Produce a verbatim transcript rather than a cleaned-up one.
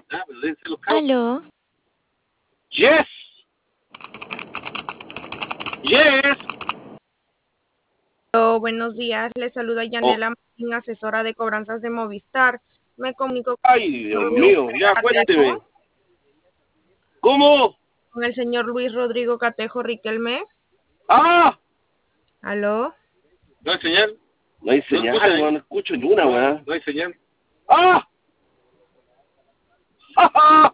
Aló. Yes. Yes. Hola, buenos días, les saluda Oh, Yanela Martín, asesora de cobranzas de Movistar. Me comunico ay, Dios con Luis mío, ya cuénteme. Catejo, ¿Cómo? con el señor Luis Rodrigo Catejo Riquelme. Ah, ¿Aló? no hay señal. No hay señal, no, escucha, no escucho ni una, weá. No hay señal. Ah, ja, ja.